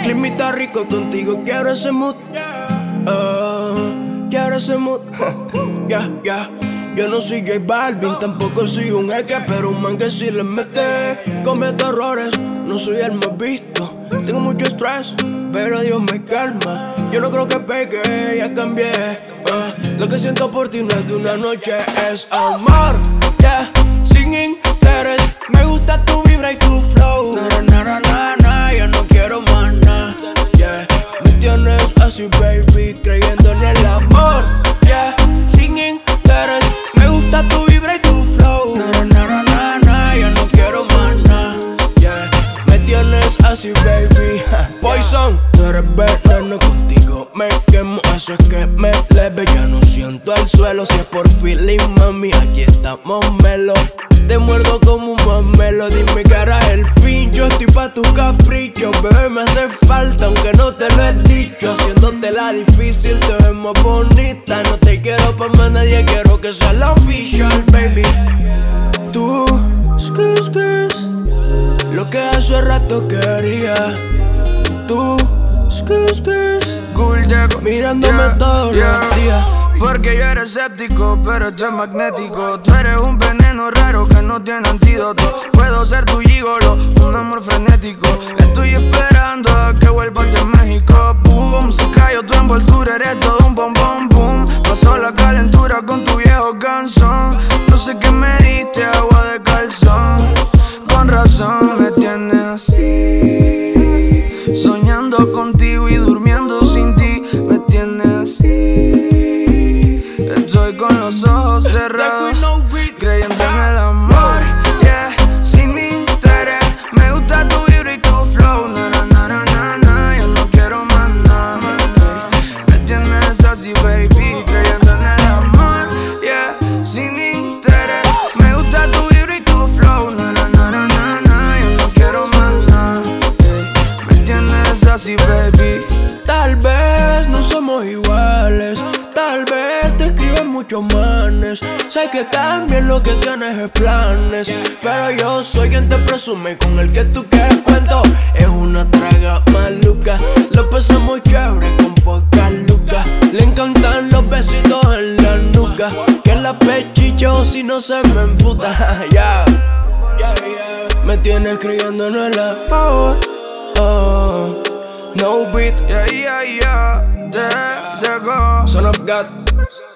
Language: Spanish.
Climita rico contigo, quiero ese mood. Quiero ese mood. Yeah. Yo no soy J Balvin, tampoco soy un X, pero un man que sí le mete. Cometo errores, no soy el más visto. Tengo mucho estrés, pero Dios me calma. Yo no creo que pegue, ya cambié. Lo que siento por ti no es de una noche, es amor. Yeah, sin interés. Me gusta tu vibra y tu flow. Ya no quiero más nada. Yeah, me tienes así, baby, creyendo en el amor. Yeah, sin interés. Me gusta tu vibra y tu flow. Ya no quiero más nada. Yeah, me tienes así, baby. Poison, tú eres veneno, contigo me quemo. Eso es que me leve, ya no siento el suelo. Si es por feeling, mami, aquí estamos melo. Te muerdo como un mamelo, dime que harás el fin. Yo estoy pa' tu capricho, bebé, me hace falta, aunque no te lo he dicho. Haciéndotela difícil, te ves más bonita. No te quiero pa' más nadie, quiero que sea la official, baby. Tú, skis, lo que hace rato quería. Tú, skis, cool, llego, mirándome todos los días. Porque yo era escéptico, pero tú eres magnético. Tú eres un veneno raro que no tiene antídoto. Puedo ser tu gigolo, un amor frenético. Estoy esperando a que vuelvas de México. Boom, se cayó tu envoltura, eres todo un bombón, boom. Pasó la calentura con tu viejo canzón. No sé qué me diste, agua de calzón. Con razón me tienes así, soñando contigo y durmiendo sin ti. Me tienes así, estoy con los ojos cerrados, creyendo en el amor, yeah, sin interés. Me gusta tu vibra y tu flow, yo no quiero más nada. Me tienes así, baby, creyendo en el amor, yeah, sin interés. Me gusta tu vibra y tu flow, yo no quiero más nada. Me tienes así, baby. Tal vez no somos iguales, tal vez te escriben muchos manes. Sé que también lo que tienes es planes, pero yo soy quien te presume, con el que tú quieres cuento. Es una traga maluca, lo pasamos chévere con pocas lucas. Le encantan los besitos en la nuca, que la pechicho si no se me emputa. Yeah. Me tienes creyendo en el amor. No beat, Yeah, there go. Son of God.